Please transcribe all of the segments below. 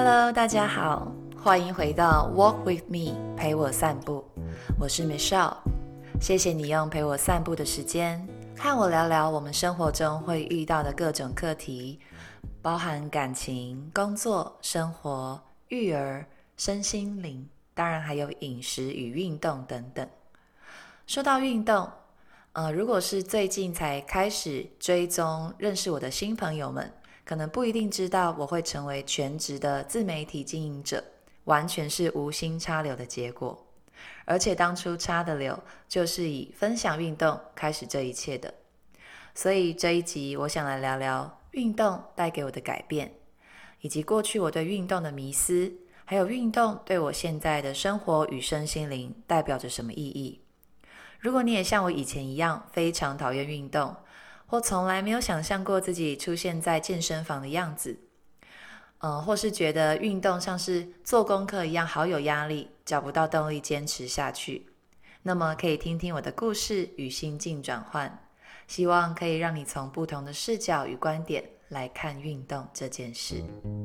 Hello， 大家好，欢迎回到 Walk with me， 陪我散步。我是 Michelle， 谢谢你用陪我散步的时间，和我聊聊我们生活中会遇到的各种课题，包含感情、工作、生活、育儿、身心灵，当然还有饮食与运动等等。说到运动，如果是最近才开始追踪认识我的新朋友们，可能不一定知道我会成为全职的自媒体经营者，完全是无心插柳的结果。而且当初插的柳就是以分享运动开始这一切的。所以这一集我想来聊聊运动带给我的改变，以及过去我对运动的迷思，还有运动对我现在的生活与身心灵代表着什么意义。如果你也像我以前一样非常讨厌运动，或从来没有想象过自己出现在健身房的样子，或是觉得运动像是做功课一样好有压力，找不到动力坚持下去，那么可以听听我的故事与心境转换，希望可以让你从不同的视角与观点来看运动这件事。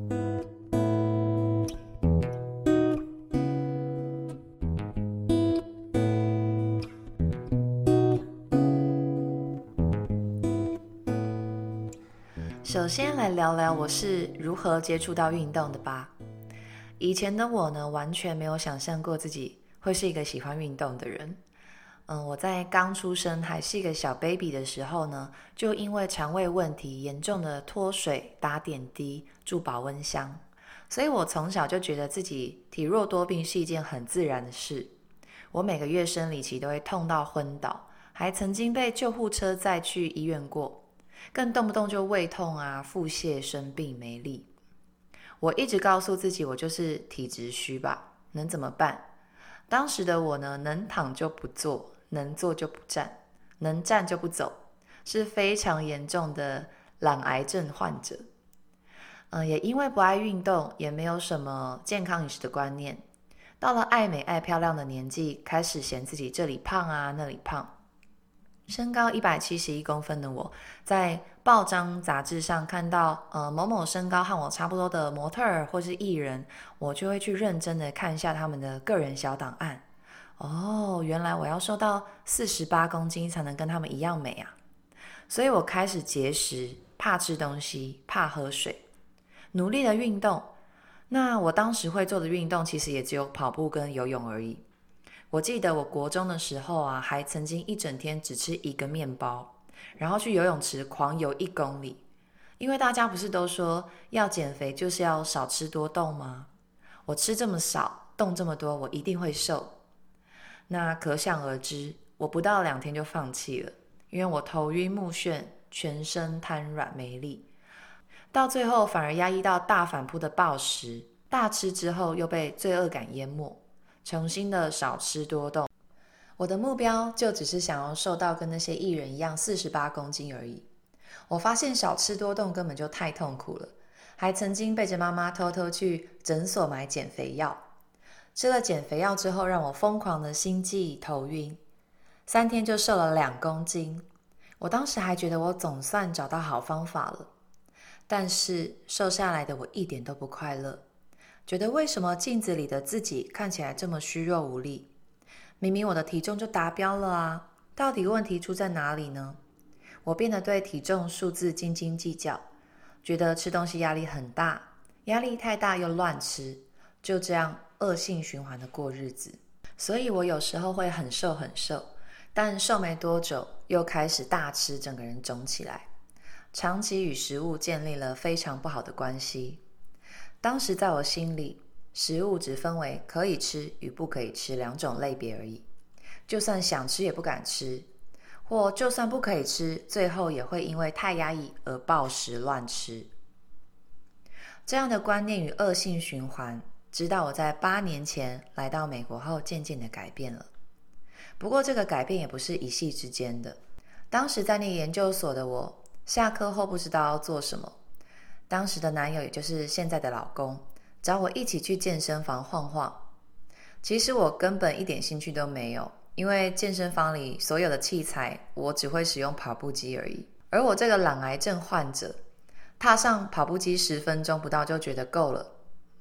首先来聊聊我是如何接触到运动的吧。以前的我呢，完全没有想象过自己会是一个喜欢运动的人。我在刚出生还是一个小 baby 的时候呢，就因为肠胃问题严重的脱水、打点滴、住保温箱，所以我从小就觉得自己体弱多病是一件很自然的事。我每个月生理期都会痛到昏倒，还曾经被救护车载去医院过。更动不动就胃痛啊、腹泻、生病没力。我一直告诉自己我就是体质虚吧，能怎么办？当时的我呢，能躺就不坐，能坐就不站，能站就不走，是非常严重的懒癌症患者。也因为不爱运动，也没有什么健康饮食的观念，到了爱美爱漂亮的年纪，开始嫌自己这里胖啊那里胖。身高171公分的我，在报章杂志上看到某某身高和我差不多的模特儿或是艺人，我就会去认真的看一下他们的个人小档案。原来我要瘦到48公斤才能跟他们一样美啊！所以我开始节食，怕吃东西，怕喝水，努力的运动。那我当时会做的运动其实也只有跑步跟游泳而已。我记得我国中的时候啊，还曾经一整天只吃1个面包，然后去游泳池狂游1公里。因为大家不是都说要减肥就是要少吃多动吗？我吃这么少，动这么多，我一定会瘦。那可想而知，我不到2天就放弃了，因为我头晕目眩，全身瘫软没力，到最后反而压抑到大反扑的暴食，大吃之后又被罪恶感淹没，重新的少吃多动。我的目标就只是想要瘦到跟那些艺人一样48公斤而已。我发现少吃多动根本就太痛苦了，还曾经背着妈妈偷偷去诊所买减肥药。吃了减肥药之后，让我疯狂的心悸头晕，3天就瘦了2公斤。我当时还觉得我总算找到好方法了，但是瘦下来的我一点都不快乐，觉得为什么镜子里的自己看起来这么虚弱无力？明明我的体重就达标了啊，到底问题出在哪里呢？我变得对体重数字斤斤计较，觉得吃东西压力很大，压力太大又乱吃，就这样恶性循环的过日子。所以我有时候会很瘦很瘦，但瘦没多久又开始大吃，整个人肿起来。长期与食物建立了非常不好的关系。当时在我心里，食物只分为可以吃与不可以吃2种类别而已，就算想吃也不敢吃，或就算不可以吃，最后也会因为太压抑而暴食乱吃。这样的观念与恶性循环，直到我在8年前来到美国后渐渐的改变了。不过这个改变也不是一夕之间的。当时在念研究所的我，下课后不知道要做什么，当时的男友也就是现在的老公找我一起去健身房晃晃。其实我根本一点兴趣都没有，因为健身房里所有的器材我只会使用跑步机而已。而我这个懒癌症患者，踏上跑步机10分钟不到就觉得够了，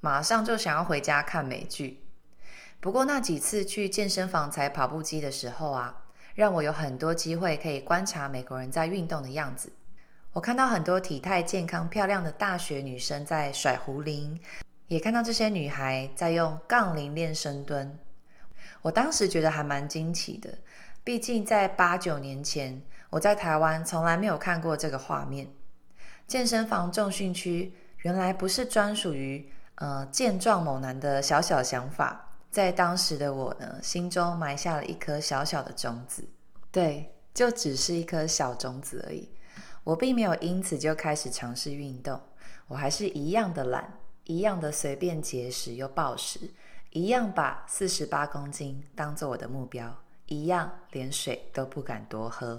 马上就想要回家看美剧。不过那几次去健身房踩跑步机的时候啊，让我有很多机会可以观察美国人在运动的样子。我看到很多体态健康漂亮的大学女生在甩壶铃，也看到这些女孩在用杠铃练深蹲。我当时觉得还蛮惊奇的，毕竟在8、9年前，我在台湾从来没有看过这个画面。健身房重训区原来不是专属于健壮猛男的小小想法，在当时的我呢，心中埋下了一颗小小的种子。对，就只是一颗小种子而已。我并没有因此就开始尝试运动，我还是一样的懒，一样的随便节食又暴食，一样把48公斤当作我的目标，一样连水都不敢多喝。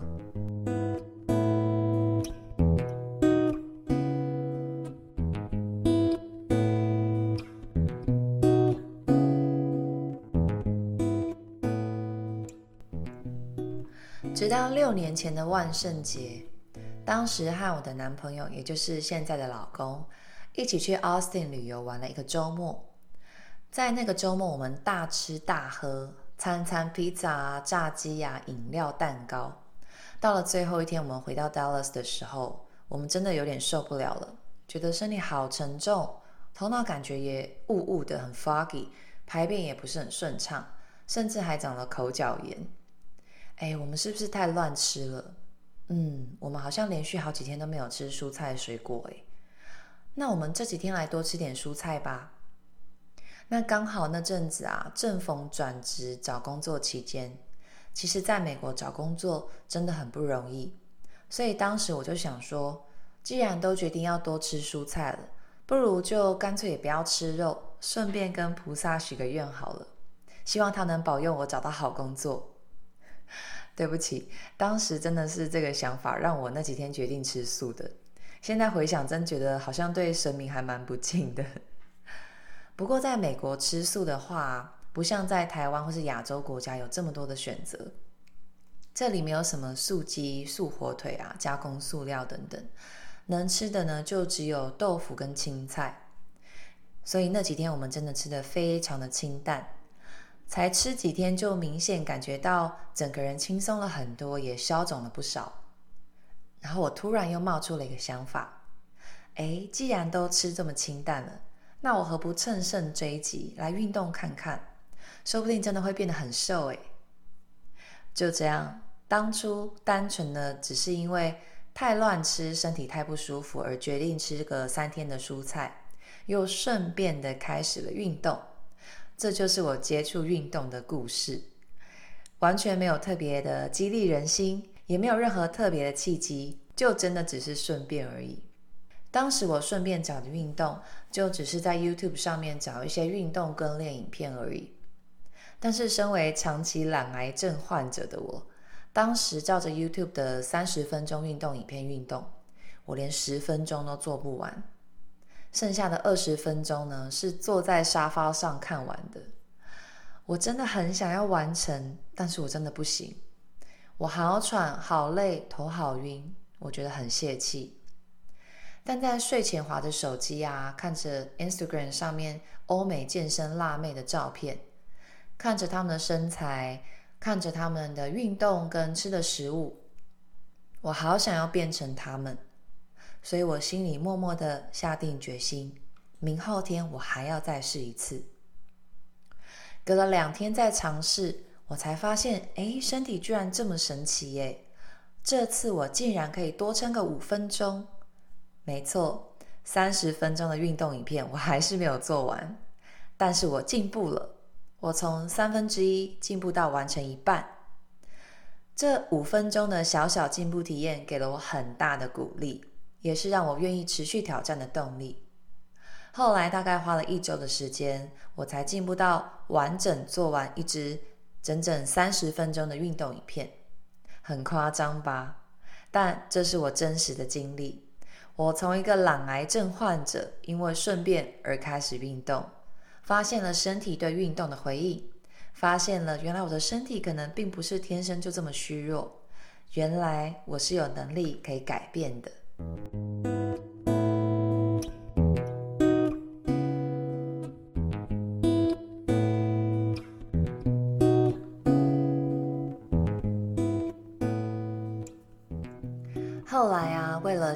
直到6年前的万圣节，当时和我的男朋友，也就是现在的老公，一起去 Austin 旅游玩了一个周末。在那个周末，我们大吃大喝，餐餐披萨啊、炸鸡啊、饮料、蛋糕。到了最后一天，我们回到 Dallas 的时候，我们真的有点受不了了，觉得身体好沉重，头脑感觉也雾雾的，很 foggy， 排便也不是很顺畅，甚至还长了口角炎。我们是不是太乱吃了？我们好像连续好几天都没有吃蔬菜水果。那我们这几天来多吃点蔬菜吧。那刚好那阵子啊，正逢转职找工作期间，其实在美国找工作真的很不容易，所以当时我就想说，既然都决定要多吃蔬菜了，不如就干脆也不要吃肉，顺便跟菩萨许个愿好了，希望他能保佑我找到好工作。对不起，当时真的是这个想法让我那几天决定吃素的。现在回想，真觉得好像对神明还蛮不敬的。不过在美国吃素的话，不像在台湾或是亚洲国家有这么多的选择。这里没有什么素鸡、素火腿啊、加工素料等等，能吃的呢就只有豆腐跟青菜。所以那几天我们真的吃得非常的清淡。才吃几天就明显感觉到整个人轻松了很多，也消肿了不少。然后我突然又冒出了一个想法，既然都吃这么清淡了，那我何不乘胜追击来运动看看，说不定真的会变得很瘦。就这样，当初单纯的只是因为太乱吃，身体太不舒服而决定吃个3天的蔬菜，又顺便的开始了运动。这就是我接触运动的故事，完全没有特别的激励人心，也没有任何特别的契机，就真的只是顺便而已。当时我顺便找的运动，就只是在 YouTube 上面找一些运动跟练影片而已。但是身为长期懒癌症患者的我，当时照着 YouTube 的30分钟运动影片运动，我连10分钟都做不完。剩下的20分钟呢，是坐在沙发上看完的。我真的很想要完成，但是我真的不行。我好喘，好累，头好晕，我觉得很泄气。但在睡前滑着手机啊，看着 Instagram 上面欧美健身辣妹的照片，看着他们的身材，看着他们的运动跟吃的食物，我好想要变成他们。所以我心里默默的下定决心，明后天我还要再试一次。隔了2天再尝试，我才发现，身体居然这么神奇耶！这次我竟然可以多撑个5分钟。没错，30分钟的运动影片我还是没有做完，但是我进步了，我从1/3进步到完成一半。这5分钟的小小进步体验给了我很大的鼓励，也是让我愿意持续挑战的动力。后来大概花了1周的时间，我才进步到完整做完一支整整30分钟的运动影片。很夸张吧？但这是我真实的经历。我从一个懒癌症患者，因为顺便而开始运动，发现了身体对运动的回应，发现了原来我的身体可能并不是天生就这么虚弱，原来我是有能力可以改变的。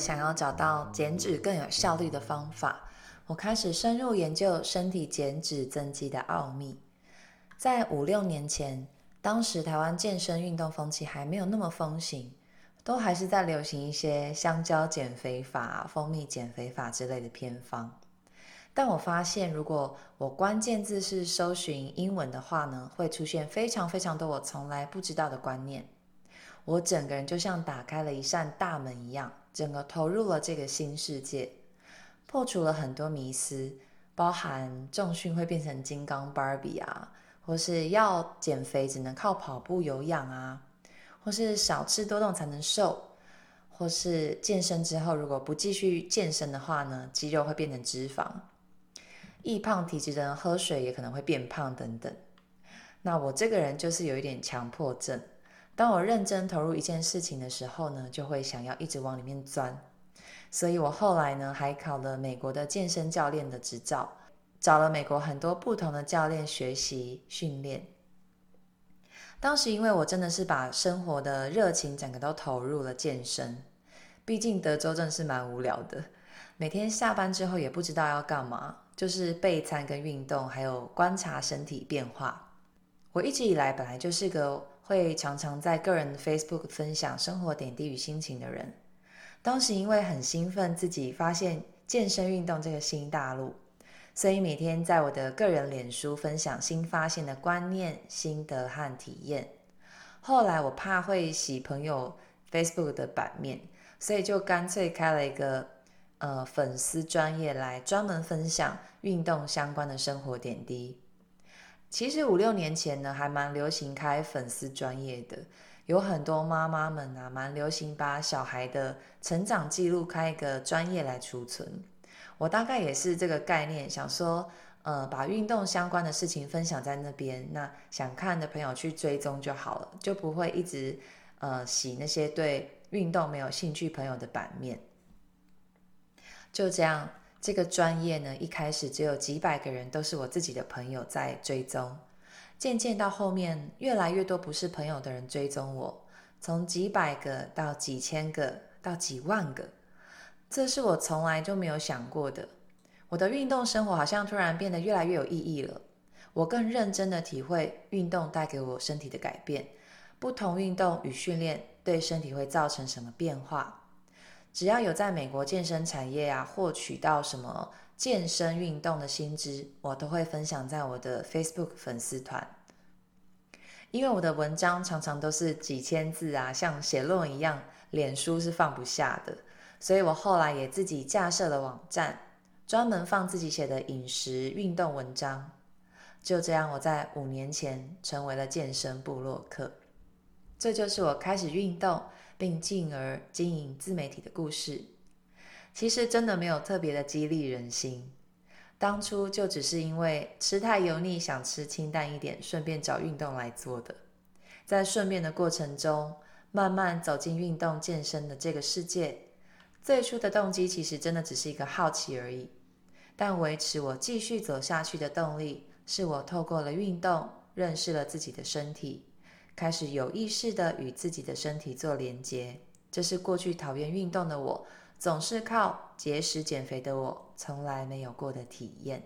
想要找到减脂更有效率的方法，我开始深入研究身体减脂增肌的奥秘。在5、6年前，当时台湾健身运动风气还没有那么风行，都还是在流行一些香蕉减肥法、蜂蜜减肥法之类的偏方。但我发现，如果我关键字是搜寻英文的话呢，会出现非常非常多我从来不知道的观念。我整个人就像打开了一扇大门一样，整个投入了这个新世界，破除了很多迷思，包含重训会变成金刚芭比啊，或是要减肥只能靠跑步有氧啊，或是少吃多动才能瘦，或是健身之后如果不继续健身的话呢，肌肉会变成脂肪，易胖体质的人喝水也可能会变胖等等。那我这个人就是有一点强迫症，当我认真投入一件事情的时候呢，就会想要一直往里面钻。所以我后来呢，还考了美国的健身教练的执照，找了美国很多不同的教练学习训练。当时因为我真的是把生活的热情整个都投入了健身，毕竟德州真的是蛮无聊的，每天下班之后也不知道要干嘛，就是备餐跟运动，还有观察身体变化。我一直以来本来就是个会常常在个人 Facebook 分享生活点滴与心情的人。当时因为很兴奋自己发现健身运动这个新大陆，所以每天在我的个人脸书分享新发现的观念、心得和体验。后来我怕会洗朋友 Facebook 的版面，所以就干脆开了一个粉丝专页来专门分享运动相关的生活点滴。其实5、6年前呢，还蛮流行开粉丝专页的，有很多妈妈们啊，蛮流行把小孩的成长记录开一个专页来储存。我大概也是这个概念，想说把运动相关的事情分享在那边，那想看的朋友去追踪就好了，就不会一直洗那些对运动没有兴趣朋友的版面。就这样，这个专页呢，一开始只有几百个人都是我自己的朋友在追踪，渐渐到后面越来越多不是朋友的人追踪我，从几百个到几千个到几万个，这是我从来就没有想过的。我的运动生活好像突然变得越来越有意义了，我更认真的体会运动带给我身体的改变，不同运动与训练对身体会造成什么变化。只要有在美国健身产业获取到什么健身运动的新知，我都会分享在我的 Facebook 粉丝团。因为我的文章常常都是几千字像写论文一样，脸书是放不下的，所以我后来也自己架设了网站，专门放自己写的饮食运动文章。就这样，我在5年前成为了健身部落客。这就是我开始运动并进而经营自媒体的故事。其实真的没有特别的激励人心，当初就只是因为吃太油腻，想吃清淡一点，顺便找运动来做的。在顺便的过程中，慢慢走进运动健身的这个世界。最初的动机其实真的只是一个好奇而已，但维持我继续走下去的动力，是我透过了运动认识了自己的身体，开始有意识的与自己的身体做连结。这是过去讨厌运动的我，总是靠节食减肥的我，从来没有过的体验。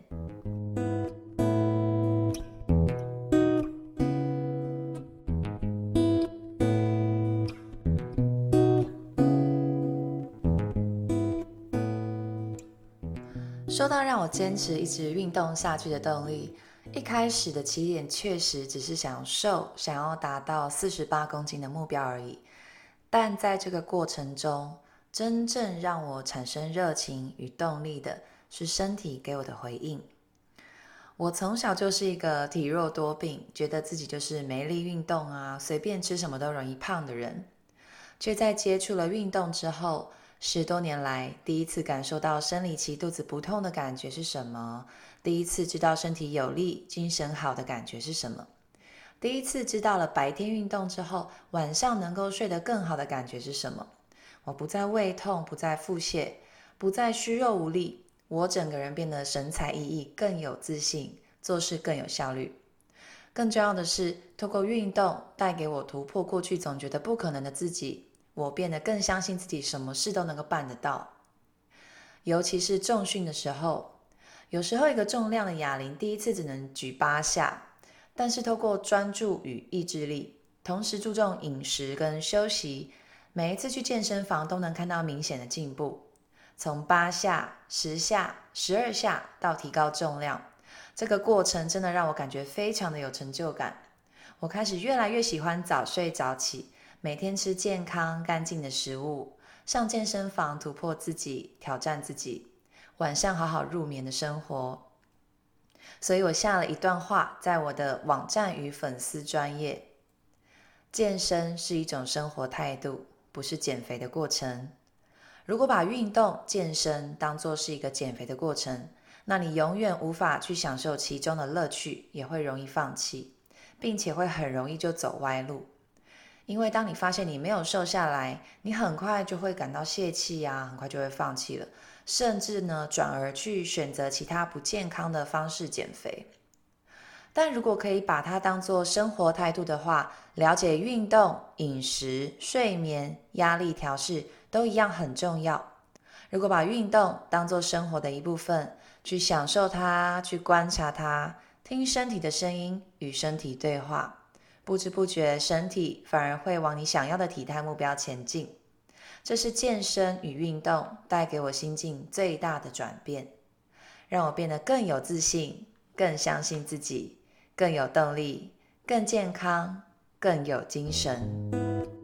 说到让我坚持一直运动下去的动力，一开始的起点确实只是想瘦，想要达到48公斤的目标而已。但在这个过程中，真正让我产生热情与动力的是身体给我的回应。我从小就是一个体弱多病，觉得自己就是没力运动随便吃什么都容易胖的人。却在接触了运动之后，10多年来，第一次感受到生理期肚子不痛的感觉是什么，第一次知道身体有力、精神好的感觉是什么，第一次知道了白天运动之后，晚上能够睡得更好的感觉是什么。我不再胃痛，不再腹泻，不再虚弱无力，我整个人变得神采奕奕，更有自信，做事更有效率。更重要的是，透过运动带给我突破过去总觉得不可能的自己， 我变得更相信自己什么事都能够办得到。尤其是重训的时候，有时候一个重量的哑铃第一次只能举8下，但是透过专注与意志力，同时注重饮食跟休息，每一次去健身房都能看到明显的进步，从8下、10下、12下到提高重量，这个过程真的让我感觉非常的有成就感。我开始越来越喜欢早睡早起，每天吃健康干净的食物，上健身房突破自己，挑战自己，晚上好好入眠的生活。所以我下了一段话在我的网站与粉丝专页：健身是一种生活态度，不是减肥的过程。如果把运动、健身当作是一个减肥的过程，那你永远无法去享受其中的乐趣，也会容易放弃，并且会很容易就走歪路。因为当你发现你没有瘦下来，你很快就会感到泄气啊，很快就会放弃了，甚至呢转而去选择其他不健康的方式减肥。但如果可以把它当作生活态度的话，了解运动、饮食、睡眠、压力调试都一样很重要。如果把运动当作生活的一部分，去享受它，去观察它，听身体的声音，与身体对话，不知不觉身体反而会往你想要的体态目标前进。这是健身与运动带给我心境最大的转变，让我变得更有自信，更相信自己，更有动力，更健康，更有精神。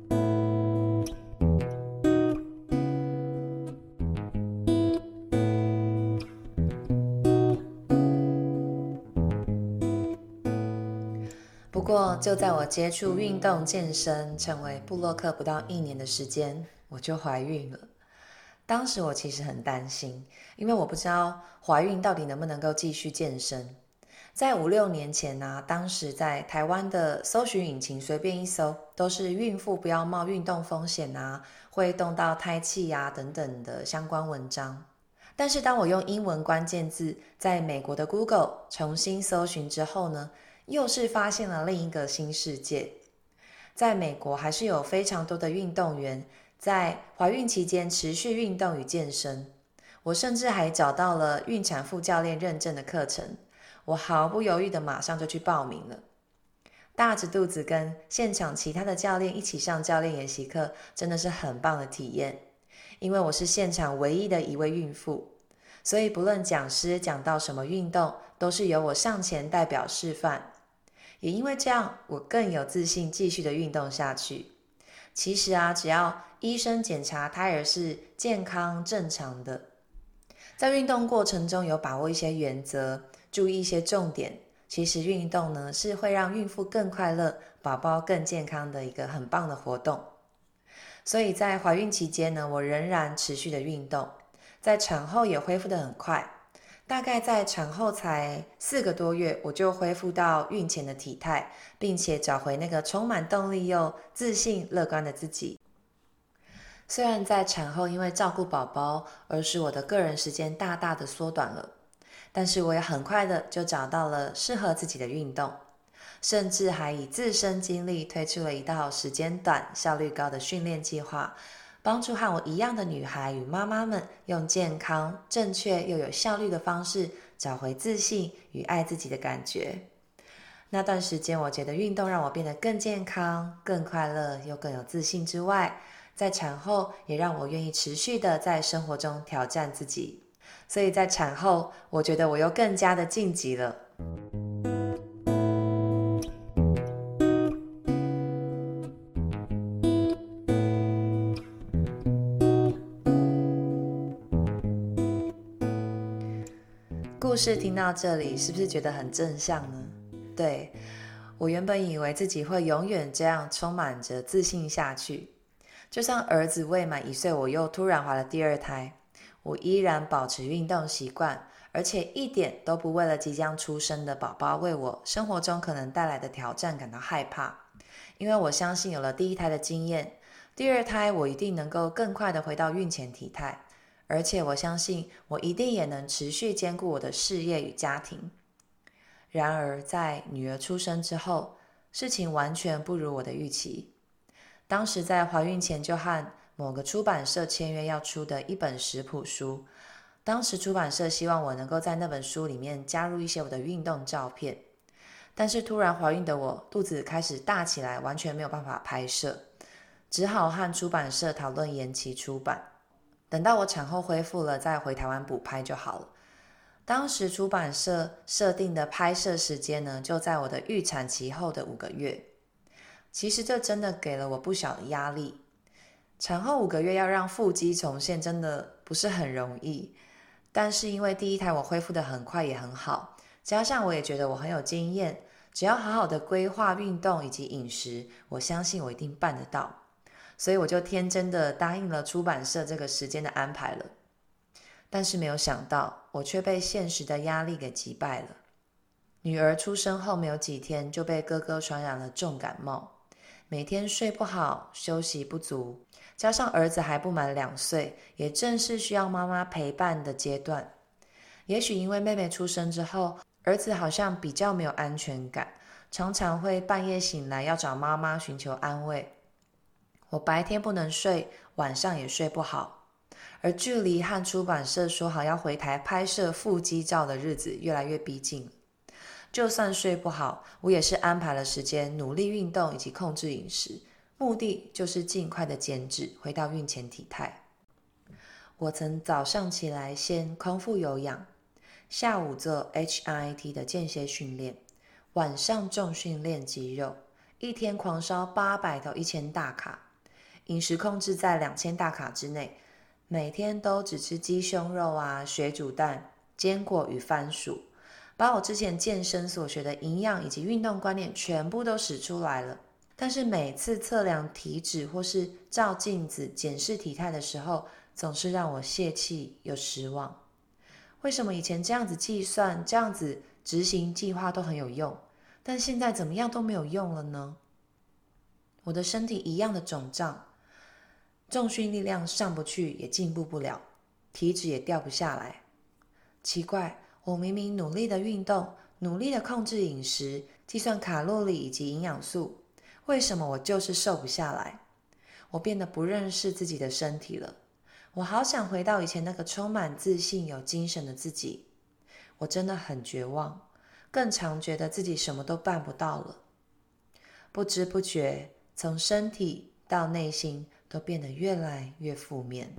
不过就在我接触运动健身成为部落客不到1年的时间，我就怀孕了。当时我其实很担心，因为我不知道怀孕到底能不能够继续健身。在5-6年前啊，当时在台湾的搜寻引擎随便一搜，都是孕妇不要冒运动风险啊，会动到胎气啊等等的相关文章。但是当我用英文关键字在美国的 Google 重新搜寻之后呢，又是发现了另一个新世界。在美国还是有非常多的运动员在怀孕期间持续运动与健身。我甚至还找到了孕产妇教练认证的课程，我毫不犹豫的马上就去报名了。大着肚子跟现场其他的教练一起上教练研习课，真的是很棒的体验。因为我是现场唯一的一位孕妇，所以不论讲师讲到什么运动，都是由我上前代表示范。也因为这样，我更有自信继续的运动下去。其实啊，只要医生检查胎儿是健康正常的，在运动过程中有把握一些原则，注意一些重点，其实运动呢是会让孕妇更快乐，宝宝更健康的一个很棒的活动。所以在怀孕期间呢，我仍然持续的运动，在产后也恢复得很快。大概在产后才4个多月，我就恢复到孕前的体态，并且找回那个充满动力又自信乐观的自己。虽然在产后因为照顾宝宝而使我的个人时间大大的缩短了，但是我也很快的就找到了适合自己的运动，甚至还以自身经历推出了一道时间短、效率高的训练计划，帮助和我一样的女孩与妈妈们用健康、正确又有效率的方式找回自信与爱自己的感觉。那段时间我觉得运动让我变得更健康、更快乐又更有自信之外，在产后也让我愿意持续的在生活中挑战自己。所以在产后，我觉得我又更加的晋级了。故事听到这里，是不是觉得很正向呢？对，我原本以为自己会永远这样充满着自信下去，就像儿子未满1岁，我又突然怀了第2胎，我依然保持运动习惯，而且一点都不为了即将出生的宝宝为我生活中可能带来的挑战感到害怕，因为我相信有了第1胎的经验，第2胎我一定能够更快的回到孕前体态，而且我相信我一定也能持续兼顾我的事业与家庭。然而在女儿出生之后，事情完全不如我的预期。 当时在怀孕前就和某个出版社签约要出的一本食谱书，当时出版社希望我能够在那本书里面加入一些我的运动照片，但是突然怀孕的我肚子开始大起来，完全没有办法拍摄，只好和出版社讨论延期出版，等到我产后恢复了再回台湾补拍就好了。当时出版社设定的拍摄时间呢，就在我的预产期后的5个月。其实这真的给了我不小的压力。产后5个月要让腹肌重现真的不是很容易，但是因为第一胎我恢复得很快也很好，加上我也觉得我很有经验，只要好好的规划运动以及饮食，我相信我一定办得到。所以我就天真的答应了出版社这个时间的安排了。但是没有想到，我却被现实的压力给击败了。女儿出生后没有几天就被哥哥传染了重感冒，每天睡不好，休息不足，加上儿子还不满2岁，也正是需要妈妈陪伴的阶段。也许因为妹妹出生之后，儿子好像比较没有安全感，常常会半夜醒来要找妈妈寻求安慰。我白天不能睡，晚上也睡不好，而距离和出版社说好要回台拍摄腹肌照的日子越来越逼近。就算睡不好，我也是安排了时间，努力运动以及控制饮食，目的就是尽快的减脂，回到孕前体态。我曾早上起来先空腹有氧，下午做 HIIT 的间歇训练，晚上重训练肌肉，一天狂烧800到1000大卡，饮食控制在2000大卡之内，每天都只吃鸡胸肉啊、水煮蛋、坚果与番薯，把我之前健身所学的营养以及运动观念全部都使出来了。但是每次测量体脂或是照镜子检视体态的时候，总是让我泄气又失望。为什么以前这样子计算、这样子执行计划都很有用，但现在怎么样都没有用了呢？我的身体一样的肿胀，重训力量上不去也进步不了，体脂也掉不下来。奇怪，我明明努力的运动，努力的控制饮食，计算卡路里以及营养素，为什么我就是瘦不下来？我变得不认识自己的身体了。我好想回到以前那个充满自信、有精神的自己。我真的很绝望，更常觉得自己什么都办不到了。不知不觉，从身体到内心都变得越来越负面。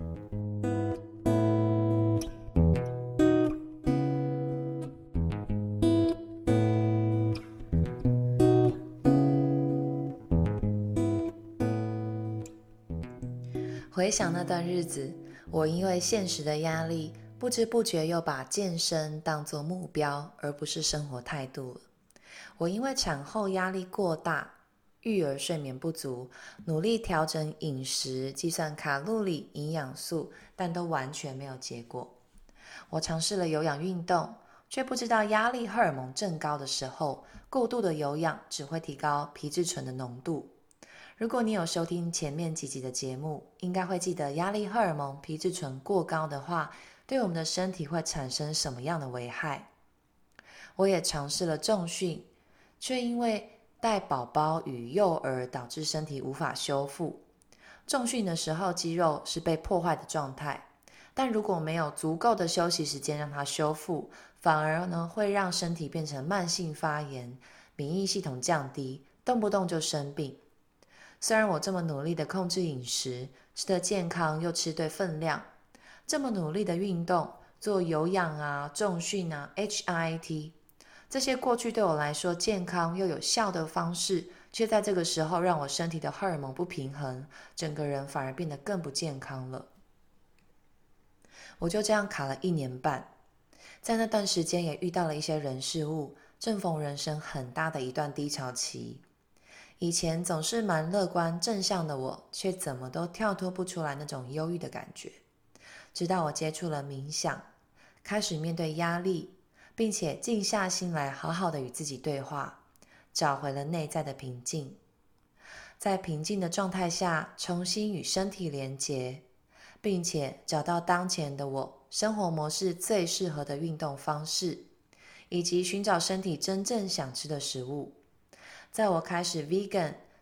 回想那段日子，我因为现实的压力，不知不觉又把健身当作目标，而不是生活态度了。我因为产后压力过大，育儿睡眠不足，努力调整饮食，计算卡路里、营养素，但都完全没有结果。我尝试了有氧运动，却不知道压力荷尔蒙正高的时候，过度的有氧只会提高皮质醇的浓度。如果你有收听前面几集的节目，应该会记得压力荷尔蒙皮质醇过高的话，对我们的身体会产生什么样的危害。我也尝试了重训，却因为带宝宝与幼儿导致身体无法修复。重训的时候肌肉是被破坏的状态，但如果没有足够的休息时间让它修复，反而呢会让身体变成慢性发炎，免疫系统降低，动不动就生病。虽然我这么努力的控制饮食，吃得健康又吃对分量，这么努力的运动，做有氧啊、重训啊、HIIT， 这些过去对我来说健康又有效的方式，却在这个时候让我身体的荷尔蒙不平衡，整个人反而变得更不健康了。我就这样卡了1年半，在那段时间也遇到了一些人事物，正逢人生很大的一段低潮期。以前总是蛮乐观正向的我，却怎么都跳脱不出来那种忧郁的感觉。直到我接触了冥想，开始面对压力，并且静下心来好好的与自己对话，找回了内在的平静。在平静的状态下，重新与身体连结，并且找到当前的我生活模式最适合的运动方式，以及寻找身体真正想吃的食物。在我开始 vegan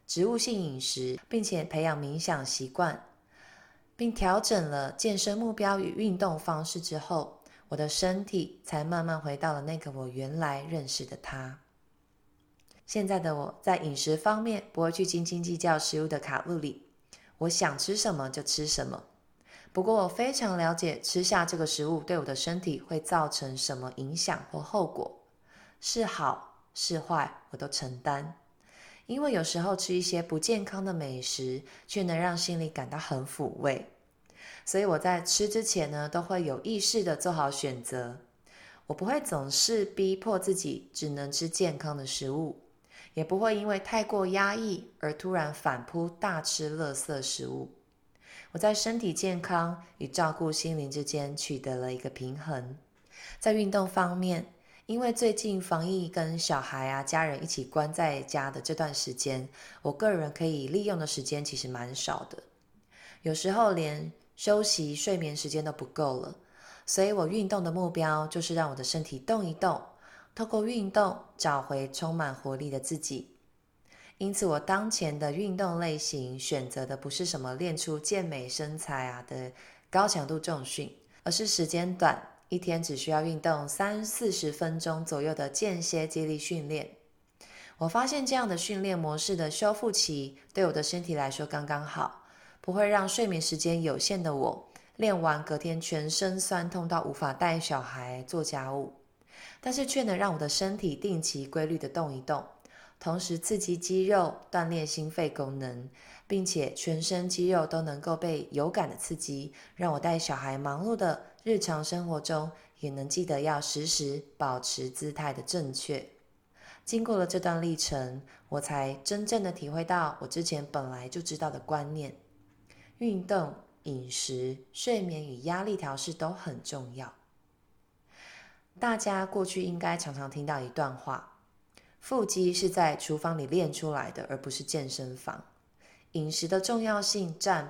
植物性饮食，并且培养冥想习惯，并调整了健身目标与运动方式之后，我的身体才慢慢回到了那个我原来认识的他。现在的我在饮食方面不会去斤斤计较食物的卡路里，我想吃什么就吃什么。不过我非常了解吃下这个食物对我的身体会造成什么影响或后果，是好是坏我都承担。因为有时候吃一些不健康的美食，却能让心里感到很抚慰。所以我在吃之前呢，都会有意识的做好选择。我不会总是逼迫自己只能吃健康的食物，也不会因为太过压抑而突然反扑大吃垃圾食物。我在身体健康与照顾心灵之间取得了一个平衡。在运动方面，因为最近防疫跟小孩家人一起关在家的这段时间，我个人可以利用的时间其实蛮少的，有时候连休息睡眠时间都不够了。所以我运动的目标就是让我的身体动一动，透过运动找回充满活力的自己。因此我当前的运动类型选择的不是什么练出健美身材的高强度重训，而是时间短，一天只需要运动30-40分钟左右的间歇肌力训练。我发现这样的训练模式的修复期对我的身体来说刚刚好，不会让睡眠时间有限的我练完隔天全身酸痛到无法带小孩做家务，但是却能让我的身体定期规律的动一动，同时刺激肌肉，锻炼心肺功能，并且全身肌肉都能够被有感的刺激，让我带小孩忙碌的日常生活中也能记得要时时保持姿态的正确。经过了这段历程，我才真正的体会到我之前本来就知道的观念：运动、饮食、睡眠与压力调试都很重要。大家过去应该常常听到一段话：腹肌是在厨房里练出来的，而不是健身房。饮食的重要性占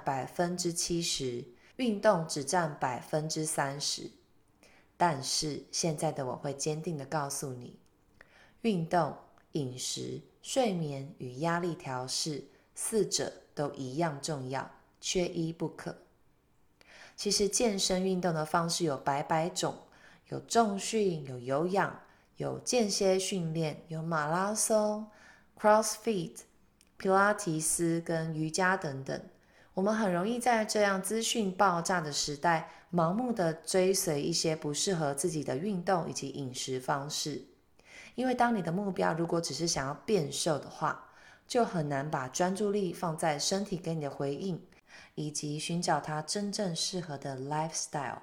70%，运动只占30%。但是现在的我会坚定地告诉你，运动、饮食、睡眠与压力调试4者都一样重要，缺一不可。其实健身运动的方式有百百种，有重训，有有氧，有间歇训练，有马拉松、CrossFit、皮拉提斯跟瑜伽等等。我们很容易在这样资讯爆炸的时代，盲目的追随一些不适合自己的运动以及饮食方式。因为当你的目标如果只是想要变瘦的话，就很难把专注力放在身体给你的回应，以及寻找它真正适合的 lifestyle。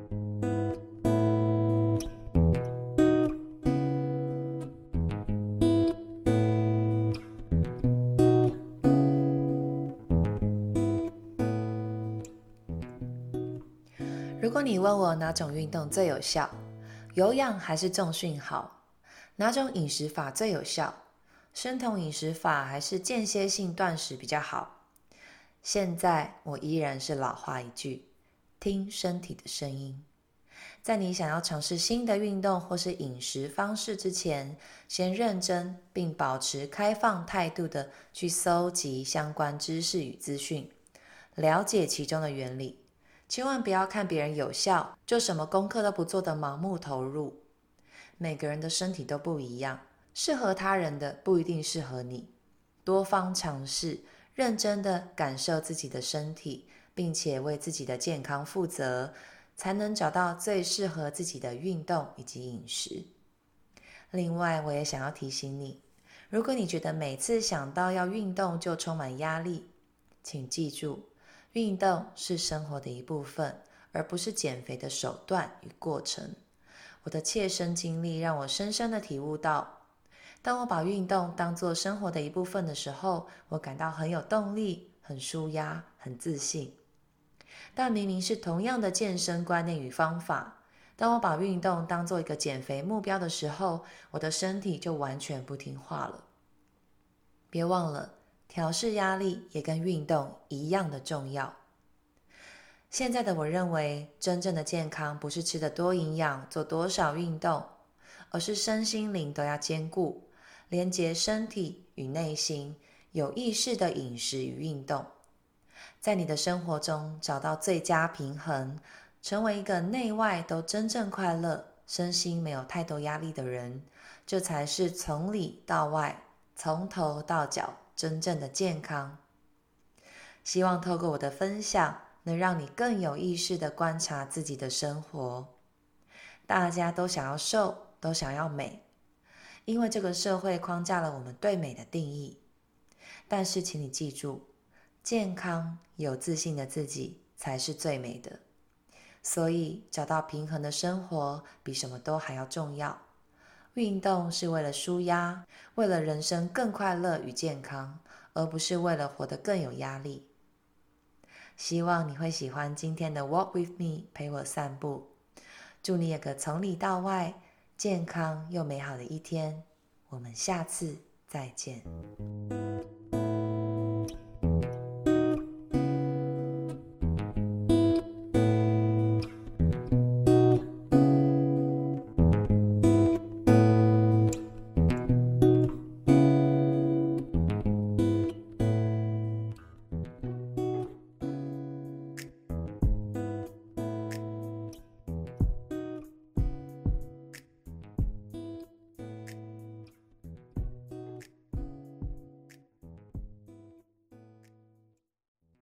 如果你问我哪种运动最有效，有氧还是重训好？哪种饮食法最有效？生酮饮食法还是间歇性断食比较好？现在我依然是老话一句，听身体的声音。在你想要尝试新的运动或是饮食方式之前，先认真并保持开放态度的去搜集相关知识与资讯，了解其中的原理。千万不要看别人有效，就什么功课都不做的盲目投入。每个人的身体都不一样，适合他人的不一定适合你。多方尝试，认真的感受自己的身体，并且为自己的健康负责，才能找到最适合自己的运动以及饮食。另外，我也想要提醒你，如果你觉得每次想到要运动就充满压力，请记住，运动是生活的一部分，而不是减肥的手段与过程。我的切身经历让我深深的体悟到，当我把运动当作生活的一部分的时候，我感到很有动力，很舒压，很自信。但明明是同样的健身观念与方法，当我把运动当作一个减肥目标的时候，我的身体就完全不听话了。别忘了，调试压力也跟运动一样的重要。现在的我认为，真正的健康不是吃得多营养，做多少运动，而是身心灵都要兼顾，连结身体与内心， 有意识的饮食与运动，在你的生活中找到最佳平衡，成为一个内外都真正快乐、身心没有太多压力的人，这才是从里到外、从头到脚真正的健康。希望透过我的分享，能让你更有意识地观察自己的生活。大家都想要瘦，都想要美，因为这个社会框架了我们对美的定义。但是请你记住，健康有自信的自己才是最美的。所以找到平衡的生活比什么都还要重要。运动是为了舒压，为了人生更快乐与健康，而不是为了活得更有压力。希望你会喜欢今天的 Walk with me， 陪我散步。祝你有个从里到外健康又美好的一天。我们下次再见。